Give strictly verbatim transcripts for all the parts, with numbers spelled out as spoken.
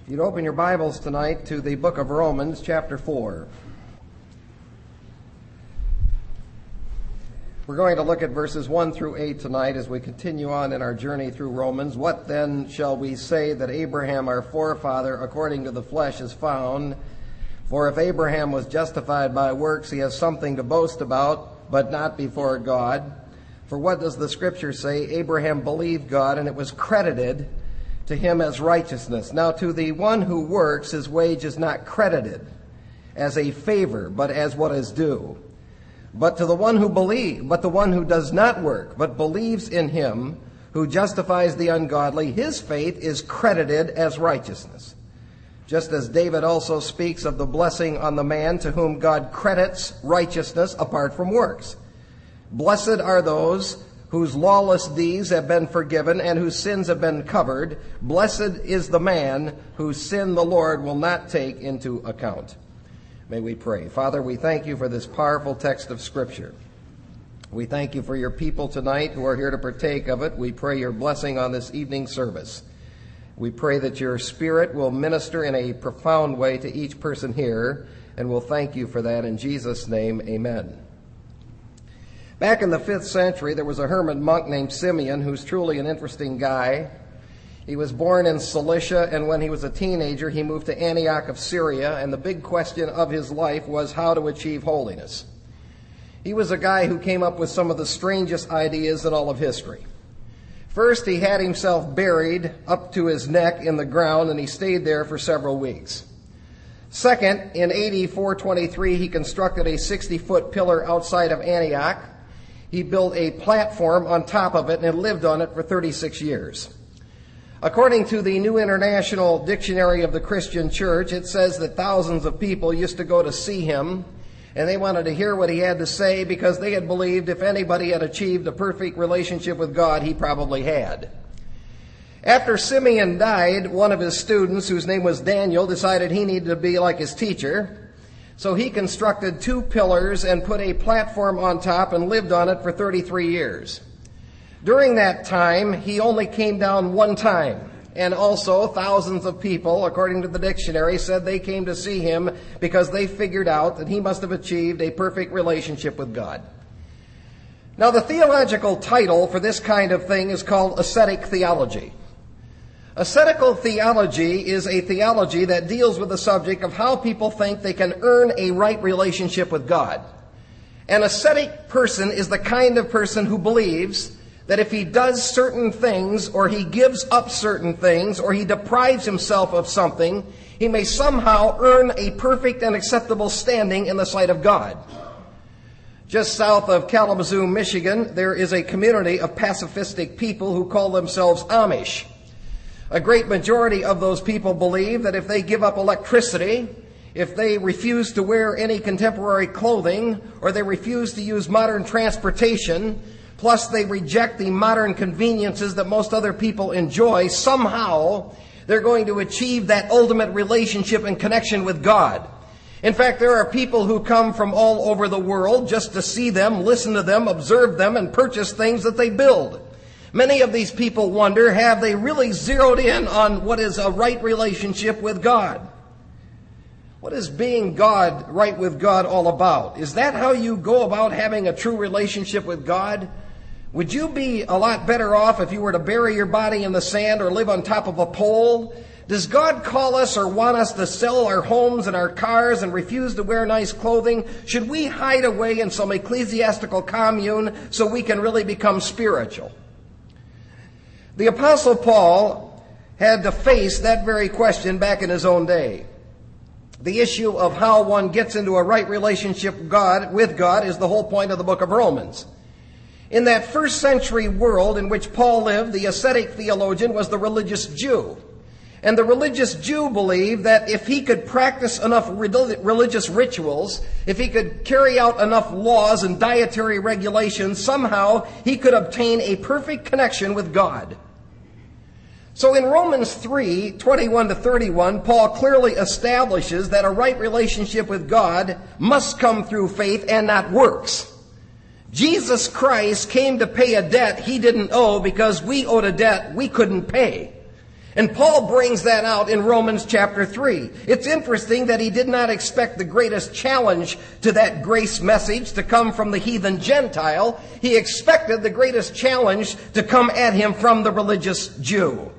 If you'd open your Bibles tonight to the book of Romans, chapter four. We're going to look at verses one through eight tonight as we continue on in our journey through Romans. What then shall we say that Abraham, our forefather, according to the flesh, is found? For if Abraham was justified by works, he has something to boast about, but not before God. For what does the Scripture say? Abraham believed God, and it was credited to him as righteousness. Now to the one who works, his wage is not credited as a favor, but as what is due. But to the one who believes, but the one who does not work, but believes in him who justifies the ungodly, his faith is credited as righteousness. Just as David also speaks of the blessing on the man to whom God credits righteousness apart from works. Blessed are those whose lawless deeds have been forgiven and whose sins have been covered. Blessed is the man whose sin the Lord will not take into account. May we pray. Father, we thank you for this powerful text of Scripture. We thank you for your people tonight who are here to partake of it. We pray your blessing on this evening service. We pray that your Spirit will minister in a profound way to each person here, and we'll thank you for that in Jesus' name. Amen. Back in the fifth century, there was a hermit monk named Simeon who's truly an interesting guy. He was born in Cilicia, and when he was a teenager, he moved to Antioch of Syria, and the big question of his life was how to achieve holiness. He was a guy who came up with some of the strangest ideas in all of history. First, he had himself buried up to his neck in the ground, and he stayed there for several weeks. Second, in A D four twenty-three, he constructed a sixty-foot pillar outside of Antioch. He built a platform on top of it and lived on it for thirty-six years. According to the New International Dictionary of the Christian Church, it says that thousands of people used to go to see him, and they wanted to hear what he had to say because they had believed if anybody had achieved a perfect relationship with God, he probably had. After Simeon died, one of his students, whose name was Daniel, decided he needed to be like his teacher. So he constructed two pillars and put a platform on top and lived on it for thirty-three years. During that time, he only came down one time. And also, thousands of people, according to the dictionary, said they came to see him because they figured out that he must have achieved a perfect relationship with God. Now, the theological title for this kind of thing is called ascetic theology. Ascetical theology is a theology that deals with the subject of how people think they can earn a right relationship with God. An ascetic person is the kind of person who believes that if he does certain things, or he gives up certain things, or he deprives himself of something, he may somehow earn a perfect and acceptable standing in the sight of God. Just south of Kalamazoo, Michigan, there is a community of pacifistic people who call themselves Amish. A great majority of those people believe that if they give up electricity, if they refuse to wear any contemporary clothing, or they refuse to use modern transportation, plus they reject the modern conveniences that most other people enjoy, somehow they're going to achieve that ultimate relationship and connection with God. In fact, there are people who come from all over the world just to see them, listen to them, observe them, and purchase things that they build. Many of these people wonder, have they really zeroed in on what is a right relationship with God? What is being God, right with God, all about? Is that how you go about having a true relationship with God? Would you be a lot better off if you were to bury your body in the sand or live on top of a pole? Does God call us or want us to sell our homes and our cars and refuse to wear nice clothing? Should we hide away in some ecclesiastical commune so we can really become spiritual? The Apostle Paul had to face that very question back in his own day. The issue of how one gets into a right relationship with God, with God is the whole point of the book of Romans. In that first century world in which Paul lived, the ascetic theologian was the religious Jew. And the religious Jew believed that if he could practice enough religious rituals, if he could carry out enough laws and dietary regulations, somehow he could obtain a perfect connection with God. So in Romans three, twenty-one to thirty-one, Paul clearly establishes that a right relationship with God must come through faith and not works. Jesus Christ came to pay a debt he didn't owe because we owed a debt we couldn't pay. And Paul brings that out in Romans chapter three. It's interesting that he did not expect the greatest challenge to that grace message to come from the heathen Gentile. He expected the greatest challenge to come at him from the religious Jew.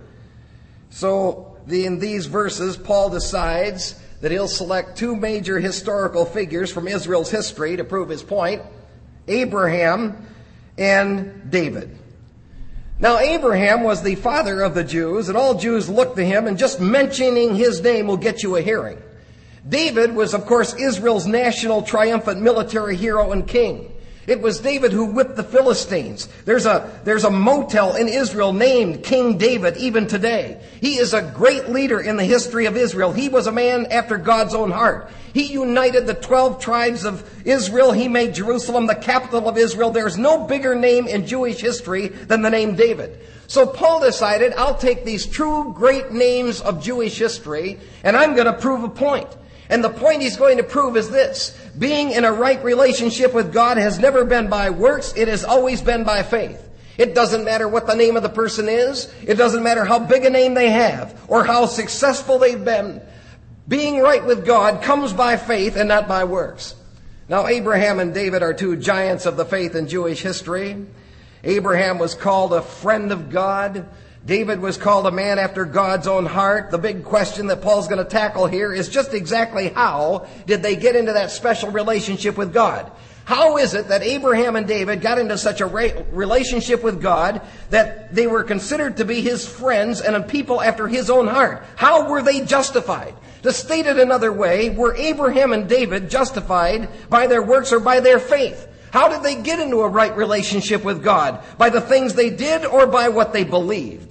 So the, in these verses, Paul decides that he'll select two major historical figures from Israel's history to prove his point: Abraham and David. Now, Abraham was the father of the Jews, and all Jews looked to him, and just mentioning his name will get you a hearing. David was, of course, Israel's national triumphant military hero and king. It was David who whipped the Philistines. There's a, there's a motel in Israel named King David even today. He is a great leader in the history of Israel. He was a man after God's own heart. He united the twelve tribes of Israel. He made Jerusalem the capital of Israel. There's no bigger name in Jewish history than the name David. So Paul decided, I'll take these true great names of Jewish history, and I'm going to prove a point. And the point he's going to prove is this: being in a right relationship with God has never been by works. It has always been by faith. It doesn't matter what the name of the person is. It doesn't matter how big a name they have or how successful they've been. Being right with God comes by faith and not by works. Now, Abraham and David are two giants of the faith in Jewish history. Abraham was called a friend of God. David was called a man after God's own heart. The big question that Paul's going to tackle here is just exactly how did they get into that special relationship with God? How is it that Abraham and David got into such a relationship with God that they were considered to be his friends and a people after his own heart? How were they justified? To state it another way, were Abraham and David justified by their works or by their faith? How did they get into a right relationship with God? By the things they did or by what they believed?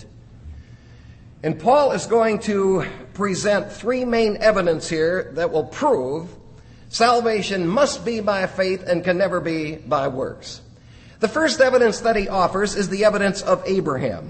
And Paul is going to present three main evidence here that will prove salvation must be by faith and can never be by works. The first evidence that he offers is the evidence of Abraham.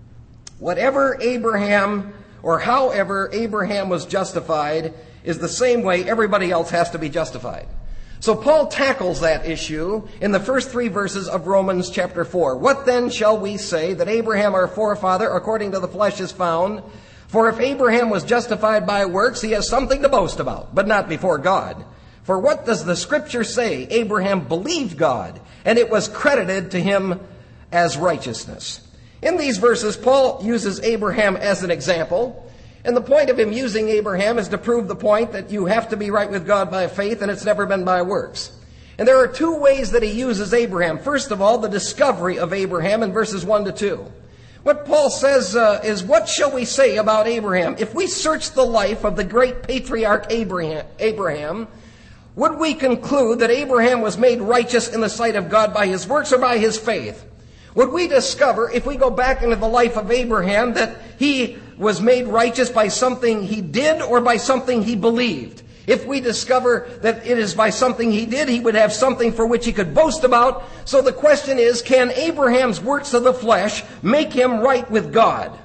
Whatever Abraham or however Abraham was justified is the same way everybody else has to be justified. So Paul tackles that issue in the first three verses of Romans chapter four. What then shall we say that Abraham our forefather according to the flesh is found? For if Abraham was justified by works, he has something to boast about, but not before God. For what does the scripture say? Abraham believed God, and it was credited to him as righteousness. In these verses, Paul uses Abraham as an example. And the point of him using Abraham is to prove the point that you have to be right with God by faith, and it's never been by works. And there are two ways that he uses Abraham. First of all, the discovery of Abraham in verses one to two. What Paul says uh, is, what shall we say about Abraham? If we search the life of the great patriarch Abraham, Abraham, would we conclude that Abraham was made righteous in the sight of God by his works or by his faith? Would we discover, if we go back into the life of Abraham, that he was made righteous by something he did or by something he believed? If we discover that it is by something he did, he would have something for which he could boast about. So the question is, can Abraham's works of the flesh make him right with God?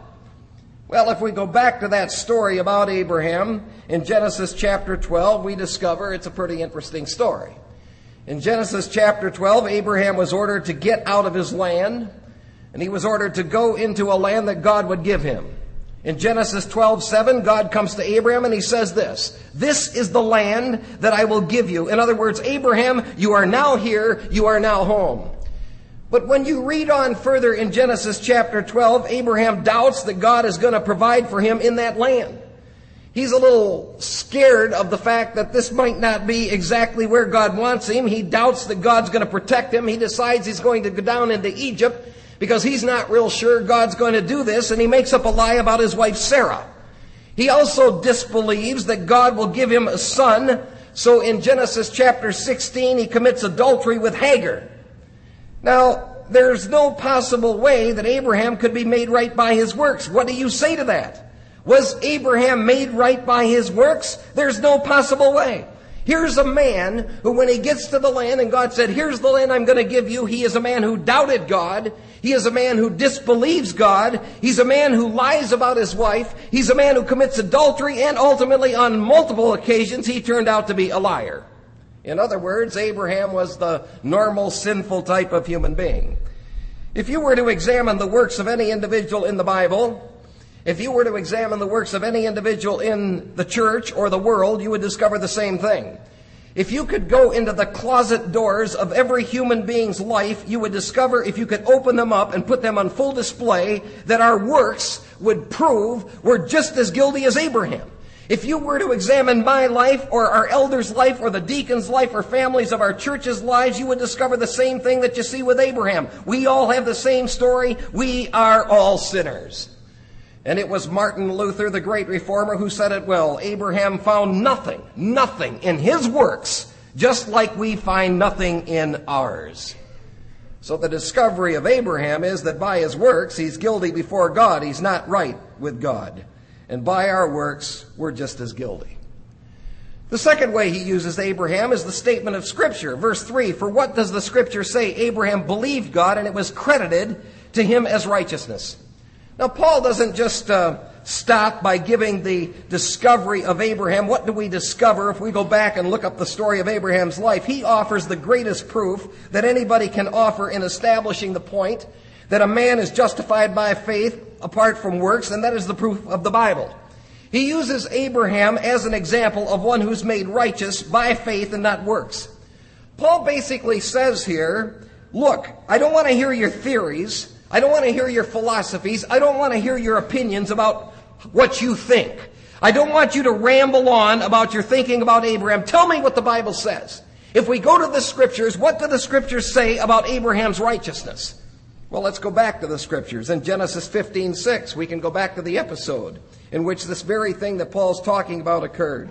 Well, if we go back to that story about Abraham in Genesis chapter twelve, we discover it's a pretty interesting story. In Genesis chapter twelve, Abraham was ordered to get out of his land, and he was ordered to go into a land that God would give him. In Genesis twelve seven, God comes to Abraham and he says this: "This is the land that I will give you." In other words, Abraham, you are now here, you are now home. But when you read on further in Genesis chapter twelve, Abraham doubts that God is going to provide for him in that land. He's a little scared of the fact that this might not be exactly where God wants him. He doubts that God's going to protect him. He decides he's going to go down into Egypt because he's not real sure God's going to do this, and he makes up a lie about his wife Sarah. He also disbelieves that God will give him a son, so in Genesis chapter sixteen, he commits adultery with Hagar. Now, there's no possible way that Abraham could be made right by his works. What do you say to that? Was Abraham made right by his works? There's no possible way. Here's a man who, when he gets to the land and God said, "Here's the land I'm going to give you," he is a man who doubted God. He is a man who disbelieves God. He's a man who lies about his wife. He's a man who commits adultery, and ultimately on multiple occasions he turned out to be a liar. In other words, Abraham was the normal sinful type of human being. If you were to examine the works of any individual in the Bible, If you were to examine the works of any individual in the church or the world, you would discover the same thing. If you could go into the closet doors of every human being's life, you would discover, if you could open them up and put them on full display, that our works would prove we're just as guilty as Abraham. If you were to examine my life or our elders' life or the deacon's life or families of our church's lives, you would discover the same thing that you see with Abraham. We all have the same story. We are all sinners. And it was Martin Luther, the great reformer, who said it well. Abraham found nothing, nothing in his works, just like we find nothing in ours. So the discovery of Abraham is that by his works, he's guilty before God. He's not right with God. And by our works, we're just as guilty. The second way he uses Abraham is the statement of Scripture. Verse three, for what does the Scripture say? Abraham believed God, and it was credited to him as righteousness. Now, Paul doesn't just uh, stop by giving the discovery of Abraham. What do we discover if we go back and look up the story of Abraham's life? He offers the greatest proof that anybody can offer in establishing the point that a man is justified by faith apart from works, and that is the proof of the Bible. He uses Abraham as an example of one who's made righteous by faith and not works. Paul basically says here, look, I don't want to hear your theories. I don't want to hear your philosophies. I don't want to hear your opinions about what you think. I don't want you to ramble on about your thinking about Abraham. Tell me what the Bible says. If we go to the Scriptures, what do the Scriptures say about Abraham's righteousness? Well, let's go back to the Scriptures. In Genesis fifteen six, we can go back to the episode in which this very thing that Paul's talking about occurred.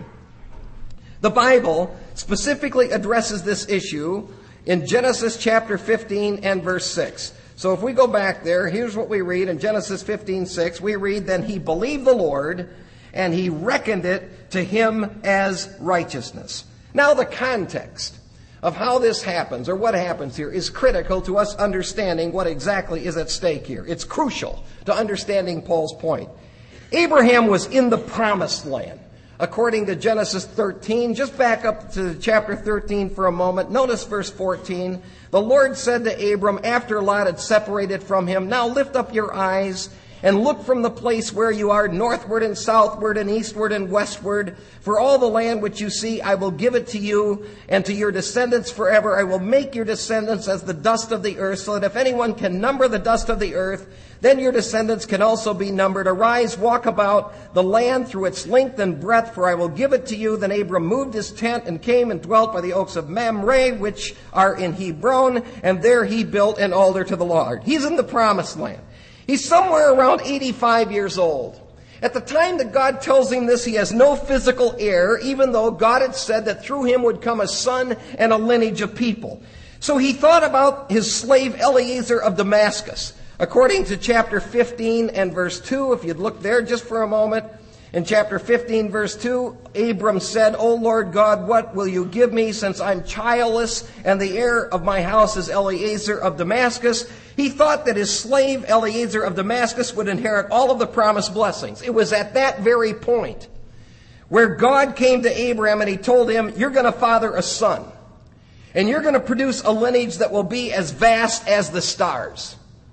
The Bible specifically addresses this issue in Genesis chapter fifteen and verse six. So if we go back there, here's what we read in Genesis fifteen six. We read, then he believed the Lord, and he reckoned it to him as righteousness. Now the context of how this happens, or what happens here, is critical to us understanding what exactly is at stake here. It's crucial to understanding Paul's point. Abraham was in the promised land. According to Genesis thirteen, just back up to chapter thirteen for a moment. Notice verse fourteen. The Lord said to Abram, after Lot had separated from him, now lift up your eyes and look from the place where you are, northward and southward and eastward and westward. For all the land which you see, I will give it to you and to your descendants forever. I will make your descendants as the dust of the earth, so that if anyone can number the dust of the earth, then your descendants can also be numbered. Arise, walk about the land through its length and breadth, for I will give it to you. Then Abram moved his tent and came and dwelt by the oaks of Mamre, which are in Hebron, and there he built an altar to the Lord. He's in the promised land. He's somewhere around eighty-five years old. At the time that God tells him this, he has no physical heir, even though God had said that through him would come a son and a lineage of people. So he thought about his slave Eliezer of Damascus. According to chapter fifteen and verse two, if you'd look there just for a moment, in chapter fifteen, verse two, Abram said, O Lord God, what will you give me, since I'm childless, and the heir of my house is Eliezer of Damascus? He thought that his slave Eliezer of Damascus would inherit all of the promised blessings. It was at that very point where God came to Abraham and he told him, you're going to father a son, and you're going to produce a lineage that will be as vast as the stars.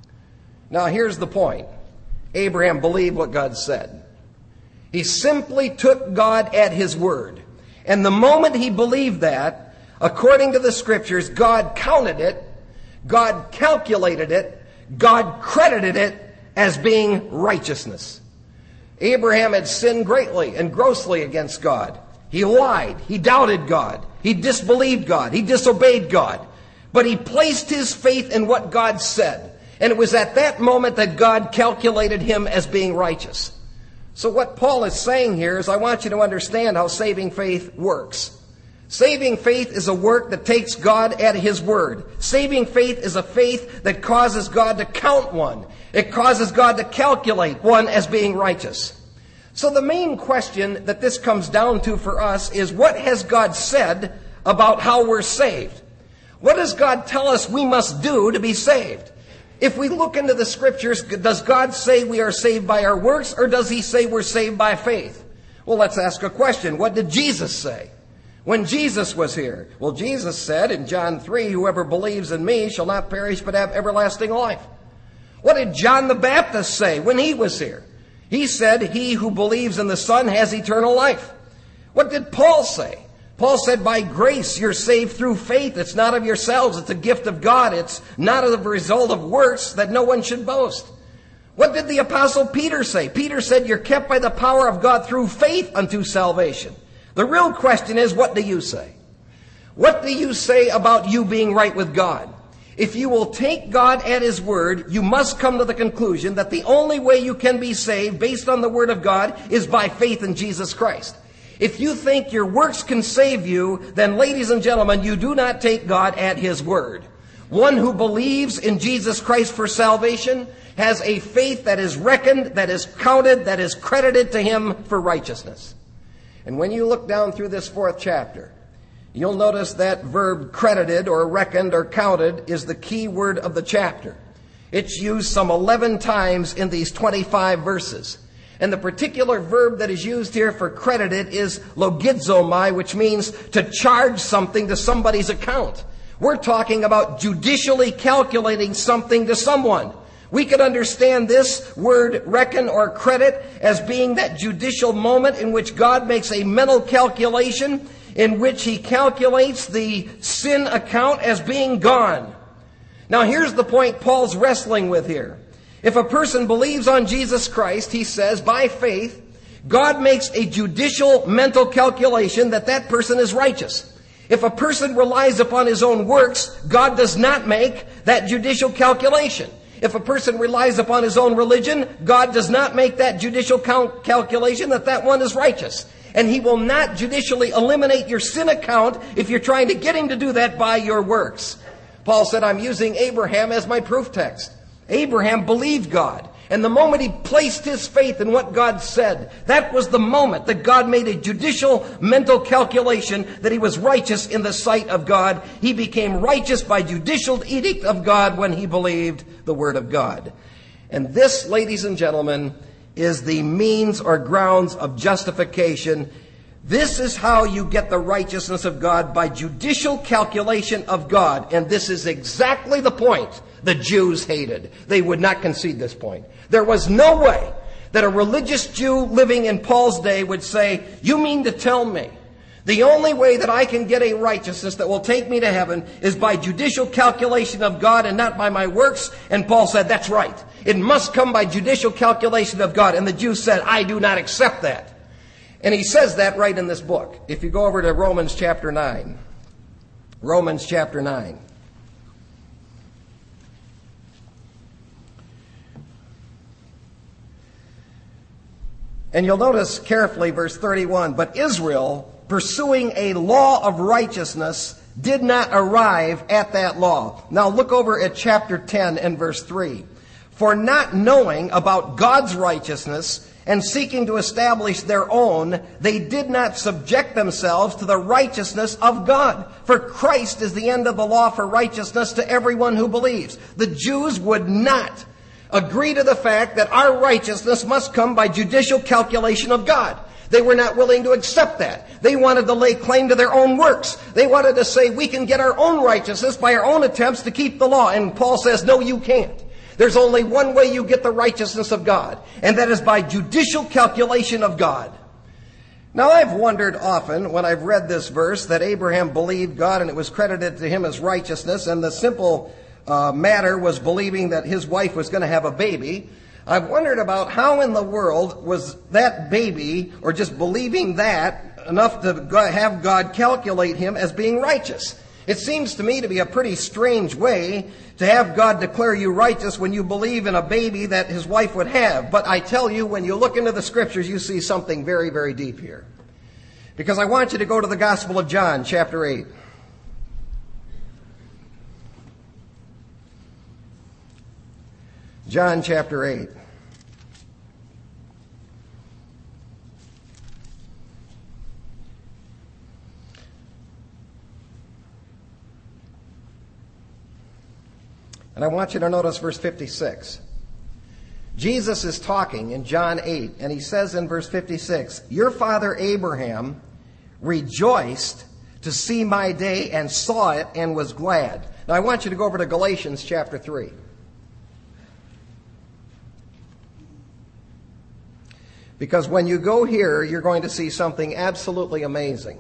Now here's the point. Abraham believed what God said. He simply took God at his word. And the moment he believed that, according to the Scriptures, God counted it, God calculated it, God credited it as being righteousness. Abraham had sinned greatly and grossly against God. He lied. He doubted God. He disbelieved God. He disobeyed God. But he placed his faith in what God said. And it was at that moment that God calculated him as being righteous. So what Paul is saying here is, I want you to understand how saving faith works. Saving faith is a work that takes God at his word. Saving faith is a faith that causes God to count one. It causes God to calculate one as being righteous. So the main question that this comes down to for us is, what has God said about how we're saved? What does God tell us we must do to be saved? If we look into the Scriptures, does God say we are saved by our works, or does he say we're saved by faith? Well, let's ask a question. What did Jesus say when Jesus was here? Well, Jesus said in John three, whoever believes in me shall not perish but have everlasting life. What did John the Baptist say when he was here? He said, he who believes in the Son has eternal life. What did Paul say? Paul said, by grace you're saved through faith. It's not of yourselves. It's a gift of God. It's not a result of works, that no one should boast. What did the Apostle Peter say? Peter said, you're kept by the power of God through faith unto salvation. The real question is, what do you say? What do you say about you being right with God? If you will take God at His word, you must come to the conclusion that the only way you can be saved based on the word of God is by faith in Jesus Christ. If you think your works can save you, then ladies and gentlemen, you do not take God at His word. One who believes in Jesus Christ for salvation has a faith that is reckoned, that is counted, that is credited to him for righteousness. And when you look down through this fourth chapter, you'll notice that verb credited or reckoned or counted is the key word of the chapter. It's used some eleven times in these twenty-five verses. And the particular verb that is used here for credited is logizomai, which means to charge something to somebody's account. We're talking about judicially calculating something to someone. We could understand this word reckon or credit as being that judicial moment in which God makes a mental calculation in which He calculates the sin account as being gone. Now here's the point Paul's wrestling with here. If a person believes on Jesus Christ, he says, by faith, God makes a judicial mental calculation that that person is righteous. If a person relies upon his own works, God does not make that judicial calculation. If a person relies upon his own religion, God does not make that judicial cal- calculation that that one is righteous. And He will not judicially eliminate your sin account if you're trying to get Him to do that by your works. Paul said, I'm using Abraham as my proof text. Abraham believed God. And the moment he placed his faith in what God said, that was the moment that God made a judicial mental calculation that he was righteous in the sight of God. He became righteous by judicial edict of God when he believed the word of God. And this, ladies and gentlemen, is the means or grounds of justification. This is how you get the righteousness of God, by judicial calculation of God. And this is exactly the point the Jews hated. They would not concede this point. There was no way that a religious Jew living in Paul's day would say, you mean to tell me the only way that I can get a righteousness that will take me to heaven is by judicial calculation of God and not by my works? And Paul said, that's right. It must come by judicial calculation of God. And the Jews said, I do not accept that. And he says that right in this book. If you go over to Romans chapter nine. Romans chapter nine. And you'll notice carefully verse thirty-one. But Israel, pursuing a law of righteousness, did not arrive at that law. Now look over at chapter ten and verse three. For not knowing about God's righteousness and seeking to establish their own, they did not subject themselves to the righteousness of God. For Christ is the end of the law for righteousness to everyone who believes. The Jews would not agree to the fact that our righteousness must come by judicial calculation of God. They were not willing to accept that. They wanted to lay claim to their own works. They wanted to say we can get our own righteousness by our own attempts to keep the law. And Paul says, no, you can't. There's only one way you get the righteousness of God, and that is by judicial calculation of God. Now, I've wondered often when I've read this verse that Abraham believed God and it was credited to him as righteousness, and the simple uh, matter was believing that his wife was going to have a baby. I've wondered about how in the world was that baby, or just believing that, enough to have God calculate him as being righteous. It seems to me to be a pretty strange way to have God declare you righteous when you believe in a baby that his wife would have. But I tell you, when you look into the scriptures, you see something very, very deep here. Because I want you to go to the Gospel of John, chapter eight. John chapter eight. And I want you to notice verse fifty-six. Jesus is talking in John eight, and he says in verse fifty-six, your father Abraham rejoiced to see my day and saw it and was glad. Now I want you to go over to Galatians chapter three. Because when you go here, you're going to see something absolutely amazing.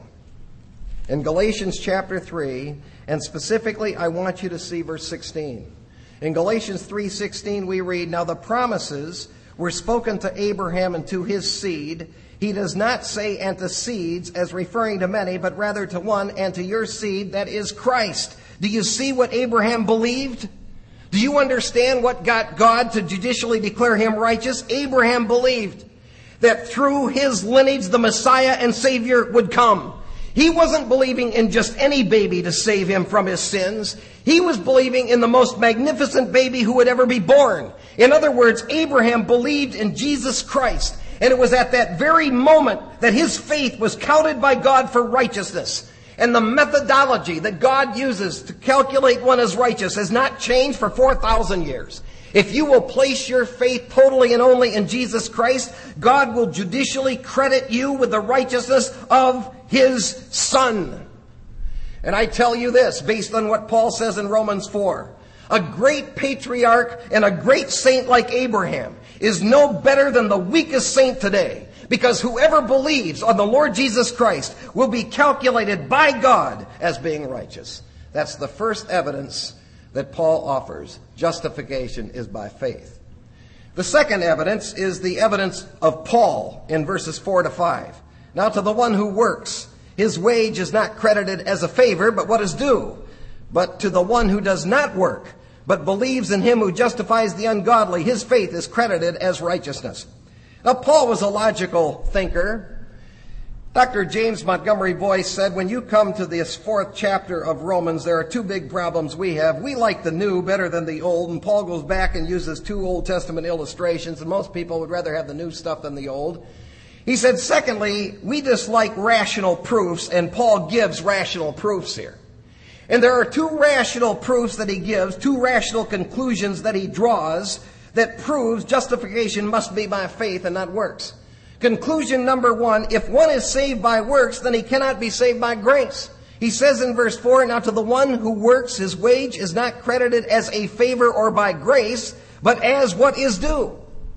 In Galatians chapter three, and specifically I want you to see verse sixteen. In Galatians three sixteen we read, "Now the promises were spoken to Abraham and to his seed. He does not say and to seeds as referring to many, but rather to one, and to your seed, that is Christ." Do you see what Abraham believed? Do you understand what got God to judicially declare him righteous? Abraham believed that through his lineage the Messiah and Savior would come. He wasn't believing in just any baby to save him from his sins. He was believing in the most magnificent baby who would ever be born. In other words, Abraham believed in Jesus Christ. And it was at that very moment that his faith was counted by God for righteousness. And the methodology that God uses to calculate one as righteous has not changed for four thousand years. If you will place your faith totally and only in Jesus Christ, God will judicially credit you with the righteousness of His Son. And I tell you this, based on what Paul says in Romans four, a great patriarch and a great saint like Abraham is no better than the weakest saint today. Because whoever believes on the Lord Jesus Christ will be calculated by God as being righteous. That's the first evidence that Paul offers. Justification is by faith. The second evidence is the evidence of Paul in verses four to five. "Now to the one who works, his wage is not credited as a favor, but what is due. But to the one who does not work, but believes in him who justifies the ungodly, his faith is credited as righteousness." Now, Paul was a logical thinker. Doctor James Montgomery Boyce said, when you come to this fourth chapter of Romans, there are two big problems we have. We like the new better than the old, and Paul goes back and uses two Old Testament illustrations, and most people would rather have the new stuff than the old. He said, secondly, we dislike rational proofs, and Paul gives rational proofs here. And there are two rational proofs that he gives, two rational conclusions that he draws that proves justification must be by faith and not works. Conclusion number one, if one is saved by works, then he cannot be saved by grace. He says in verse four, "Now to the one who works, his wage is not credited as a favor or by grace, but as what is due."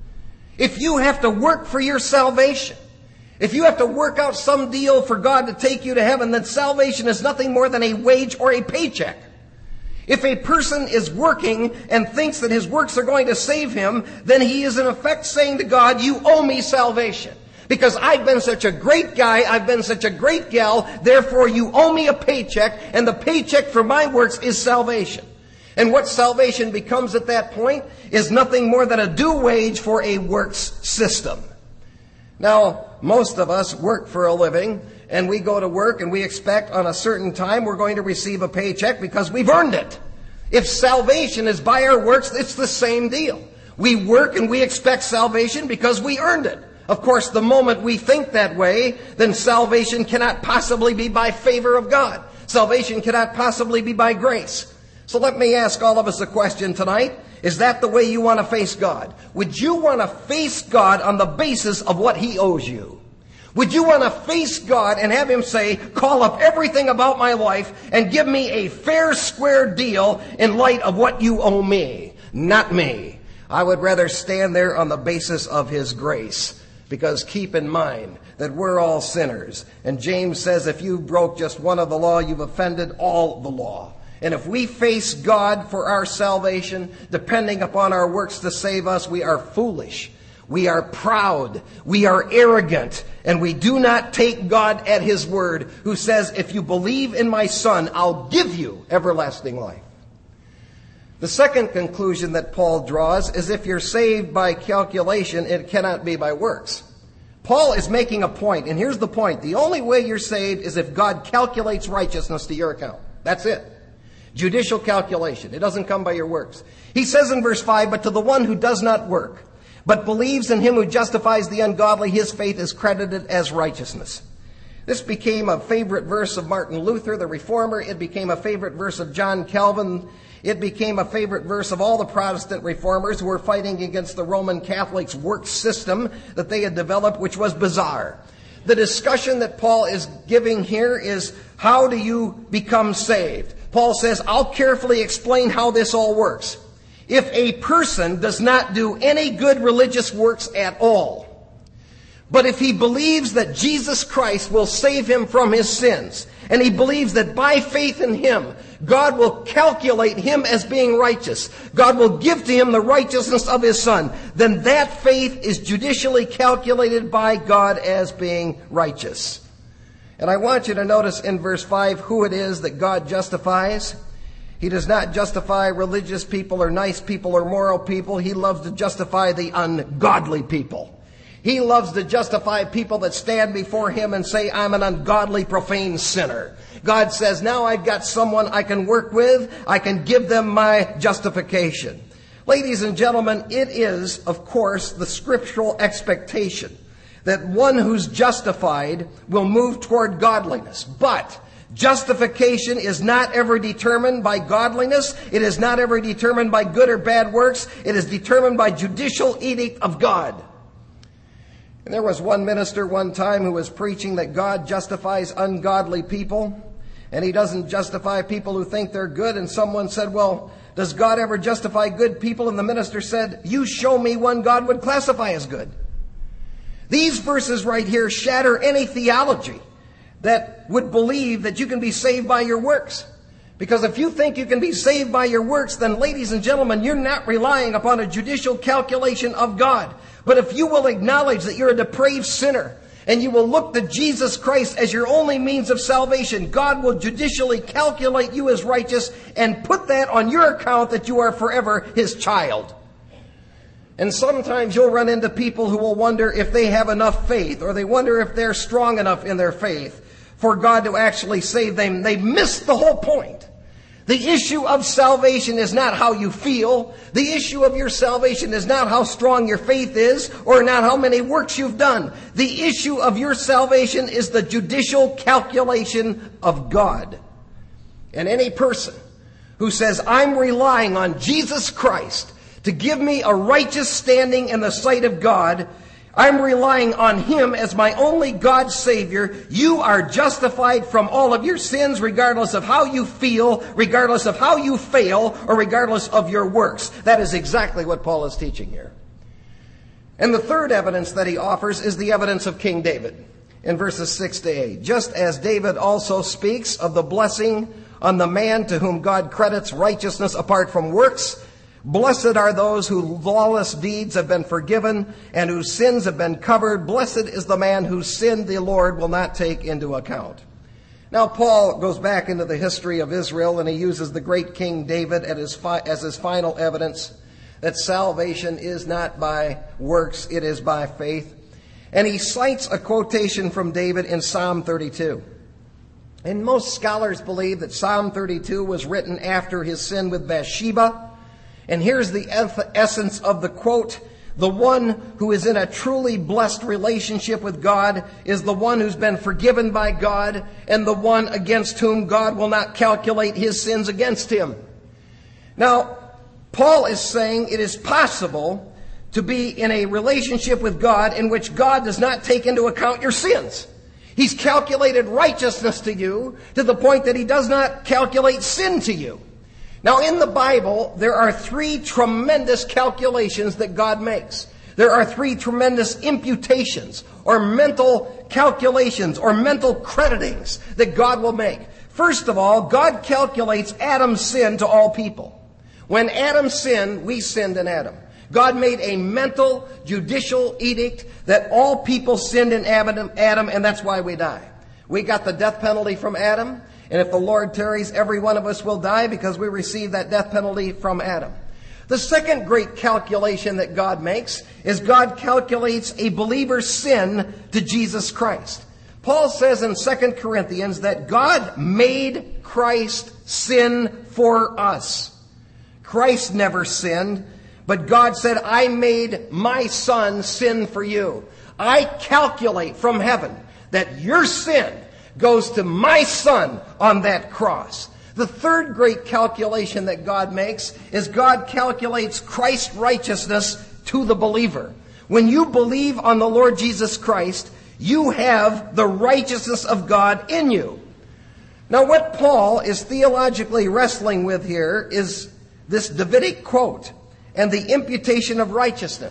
If you have to work for your salvation, if you have to work out some deal for God to take you to heaven, then salvation is nothing more than a wage or a paycheck. If a person is working and thinks that his works are going to save him, then he is in effect saying to God, you owe me salvation. Because I've been such a great guy, I've been such a great gal, therefore you owe me a paycheck, and the paycheck for my works is salvation. And what salvation becomes at that point is nothing more than a due wage for a works system. Now, most of us work for a living, and we go to work and we expect on a certain time we're going to receive a paycheck because we've earned it. If salvation is by our works, it's the same deal. We work and we expect salvation because we earned it. Of course, the moment we think that way, then salvation cannot possibly be by favor of God. Salvation cannot possibly be by grace. So let me ask all of us a question tonight. Is that the way you want to face God? Would you want to face God on the basis of what He owes you? Would you want to face God and have Him say, call up everything about my life and give me a fair, square deal in light of what you owe me? Not me. I would rather stand there on the basis of His grace. Because keep in mind that we're all sinners. And James says if you broke just one of the law, you've offended all the law. And if we face God for our salvation, depending upon our works to save us, we are foolish. We are proud. We are arrogant. And we do not take God at His word, who says, if you believe in my Son, I'll give you everlasting life. The second conclusion that Paul draws is if you're saved by calculation, it cannot be by works. Paul is making a point, and here's the point. The only way you're saved is if God calculates righteousness to your account. That's it. Judicial calculation. It doesn't come by your works. He says in verse five, but to the one who does not work, but believes in Him who justifies the ungodly, his faith is credited as righteousness. This became a favorite verse of Martin Luther, the Reformer. It became a favorite verse of John Calvin. It became a favorite verse of all the Protestant reformers who were fighting against the Roman Catholics' work system that they had developed, which was bizarre. The discussion that Paul is giving here is, how do you become saved? Paul says, I'll carefully explain how this all works. If a person does not do any good religious works at all, But if he believes that Jesus Christ will save him from his sins, and he believes that by faith in him, God will calculate him as being righteous, God will give to him the righteousness of his Son, then that faith is judicially calculated by God as being righteous. And I want you to notice in verse five who it is that God justifies. He does not justify religious people or nice people or moral people. He loves to justify the ungodly people. He loves to justify people that stand before him and say, I'm an ungodly, profane sinner. God says, now I've got someone I can work with. I can give them my justification. Ladies and gentlemen, it is, of course, the scriptural expectation that one who's justified will move toward godliness. But justification is not ever determined by godliness. It is not ever determined by good or bad works. It is determined by judicial edict of God. And there was one minister one time who was preaching that God justifies ungodly people, and he doesn't justify people who think they're good. And someone said, well, does God ever justify good people? And the minister said, you show me one God would classify as good. These verses right here shatter any theology that would believe that you can be saved by your works. Because if you think you can be saved by your works, then, ladies and gentlemen, you're not relying upon a judicial calculation of God. But if you will acknowledge that you're a depraved sinner, and you will look to Jesus Christ as your only means of salvation, God will judicially calculate you as righteous and put that on your account that you are forever his child. And sometimes you'll run into people who will wonder if they have enough faith, or they wonder if they're strong enough in their faith for God to actually save them. They've missed the whole point. The issue of salvation is not how you feel. The issue of your salvation is not how strong your faith is, or not how many works you've done. The issue of your salvation is the judicial calculation of God. And any person who says, I'm relying on Jesus Christ to give me a righteous standing in the sight of God, I'm relying on him as my only God Savior, you are justified from all of your sins, regardless of how you feel, regardless of how you fail, or regardless of your works. That is exactly what Paul is teaching here. And the third evidence that he offers is the evidence of King David in verses six to eight. Just as David also speaks of the blessing on the man to whom God credits righteousness apart from works, blessed are those whose lawless deeds have been forgiven and whose sins have been covered. Blessed is the man whose sin the Lord will not take into account. Now, Paul goes back into the history of Israel, and he uses the great King David as his, fi- as his final evidence that salvation is not by works, it is by faith. And he cites a quotation from David in Psalm thirty-two. And most scholars believe that Psalm thirty-two was written after his sin with Bathsheba. And here's the essence of the quote. The one who is in a truly blessed relationship with God is the one who's been forgiven by God, and the one against whom God will not calculate his sins against him. Now, Paul is saying it is possible to be in a relationship with God in which God does not take into account your sins. He's calculated righteousness to you to the point that he does not calculate sin to you. Now, in the Bible, there are three tremendous calculations that God makes. There are three tremendous imputations, or mental calculations, or mental creditings that God will make. First of all, God calculates Adam's sin to all people. When Adam sinned, we sinned in Adam. God made a mental, judicial edict that all people sinned in Adam, Adam, and that's why we die. We got the death penalty from Adam. And if the Lord tarries, every one of us will die because we receive that death penalty from Adam. The second great calculation that God makes is God calculates a believer's sin to Jesus Christ. Paul says in Second Corinthians that God made Christ sin for us. Christ never sinned, but God said, I made my son sin for you. I calculate from heaven that your sin goes to my son on that cross. The third great calculation that God makes is God calculates Christ's righteousness to the believer. When you believe on the Lord Jesus Christ, you have the righteousness of God in you. Now, what Paul is theologically wrestling with here is this Davidic quote and the imputation of righteousness.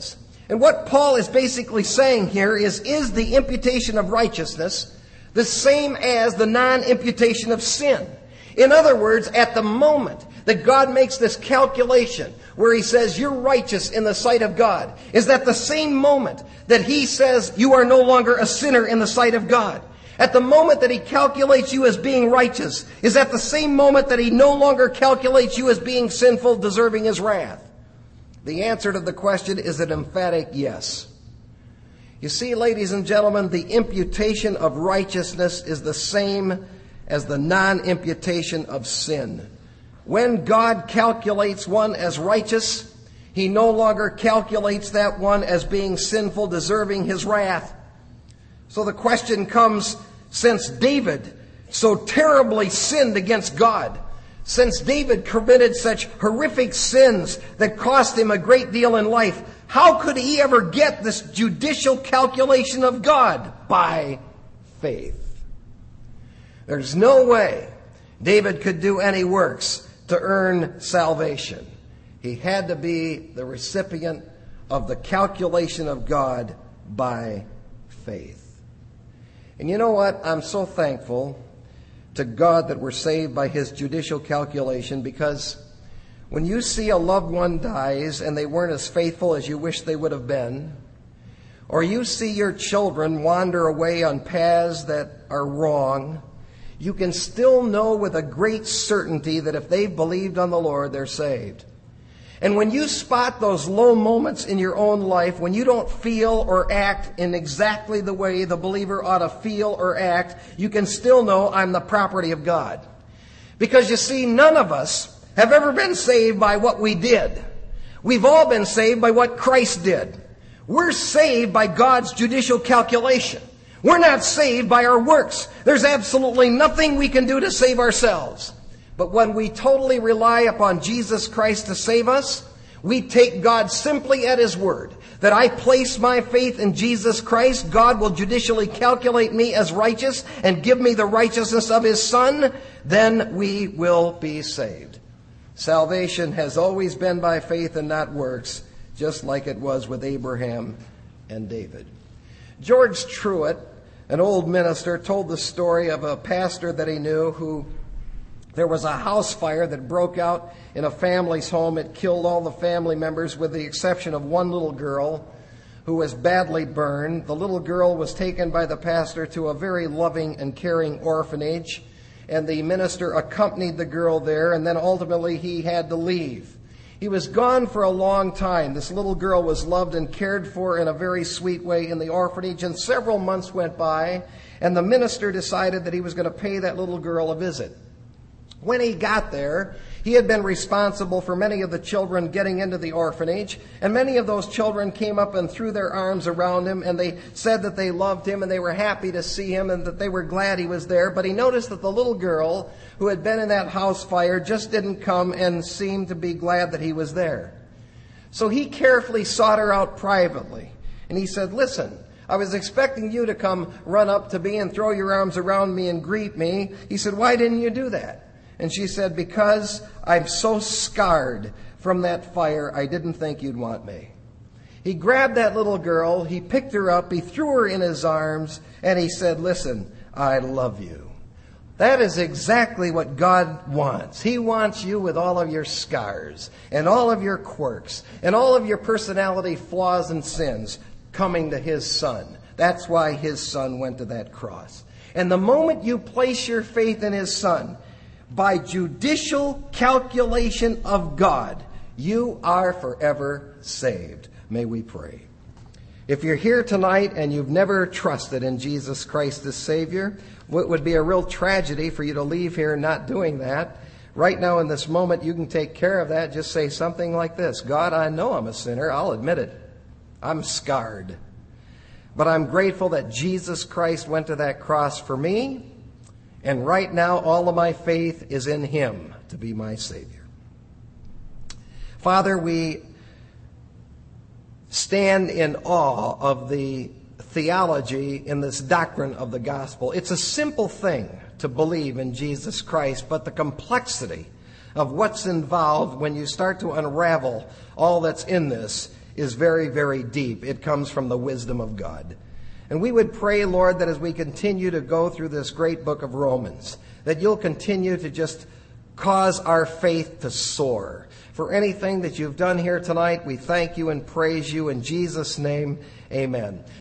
And what Paul is basically saying here is, is the imputation of righteousness the same as the non-imputation of sin? In other words, at the moment that God makes this calculation where he says you're righteous in the sight of God, is that the same moment that he says you are no longer a sinner in the sight of God? At the moment that he calculates you as being righteous, is that the same moment that he no longer calculates you as being sinful, deserving his wrath? The answer to the question is an emphatic yes. You see, ladies and gentlemen, the imputation of righteousness is the same as the non-imputation of sin. When God calculates one as righteous, he no longer calculates that one as being sinful, deserving his wrath. So the question comes, since David so terribly sinned against God, since David committed such horrific sins that cost him a great deal in life, how could he ever get this judicial calculation of God? By faith. There's no way David could do any works to earn salvation. He had to be the recipient of the calculation of God by faith. And you know what? I'm so thankful to God that we're saved by his judicial calculation, because when you see a loved one dies and they weren't as faithful as you wish they would have been, or you see your children wander away on paths that are wrong, you can still know with a great certainty that if they've believed on the Lord, they're saved. And when you spot those low moments in your own life, when you don't feel or act in exactly the way the believer ought to feel or act, you can still know I'm the property of God. Because you see, none of us have ever been saved by what we did. We've all been saved by what Christ did. We're saved by God's judicial calculation. We're not saved by our works. There's absolutely nothing we can do to save ourselves. But when we totally rely upon Jesus Christ to save us, we take God simply at his word. That I place my faith in Jesus Christ, God will judicially calculate me as righteous and give me the righteousness of his Son, then we will be saved. Salvation has always been by faith and not works, just like it was with Abraham and David. George Truett, an old minister, told the story of a pastor that he knew who there was a house fire that broke out in a family's home. It killed all the family members with the exception of one little girl who was badly burned. The little girl was taken by the pastor to a very loving and caring orphanage, and the minister accompanied the girl there, and then ultimately he had to leave. He was gone for a long time. This little girl was loved and cared for in a very sweet way in the orphanage, and several months went by, and the minister decided that he was going to pay that little girl a visit. When he got there, he had been responsible for many of the children getting into the orphanage, and many of those children came up and threw their arms around him, and they said that they loved him and they were happy to see him and that they were glad he was there. But he noticed that the little girl who had been in that house fire just didn't come and seemed to be glad that he was there. So he carefully sought her out privately, and he said, "Listen, I was expecting you to come run up to me and throw your arms around me and greet me." He said, "Why didn't you do that?" And she said, "Because I'm so scarred from that fire, I didn't think you'd want me." He grabbed that little girl, he picked her up, he threw her in his arms, and he said, "Listen, I love you." That is exactly what God wants. He wants you with all of your scars and all of your quirks and all of your personality flaws and sins coming to his Son. That's why his Son went to that cross. And the moment you place your faith in his Son, by judicial calculation of God, you are forever saved. May we pray. If you're here tonight and you've never trusted in Jesus Christ as Savior, it would be a real tragedy for you to leave here not doing that. Right now in this moment, you can take care of that. Just say something like this: "God, I know I'm a sinner. I'll admit it. I'm scarred. But I'm grateful that Jesus Christ went to that cross for me. And right now, all of my faith is in him to be my Savior." Father, we stand in awe of the theology in this doctrine of the gospel. It's a simple thing to believe in Jesus Christ, but the complexity of what's involved when you start to unravel all that's in this is very, very deep. It comes from the wisdom of God. And we would pray, Lord, that as we continue to go through this great book of Romans, that you'll continue to just cause our faith to soar. For anything that you've done here tonight, we thank you and praise you in Jesus' name. Amen.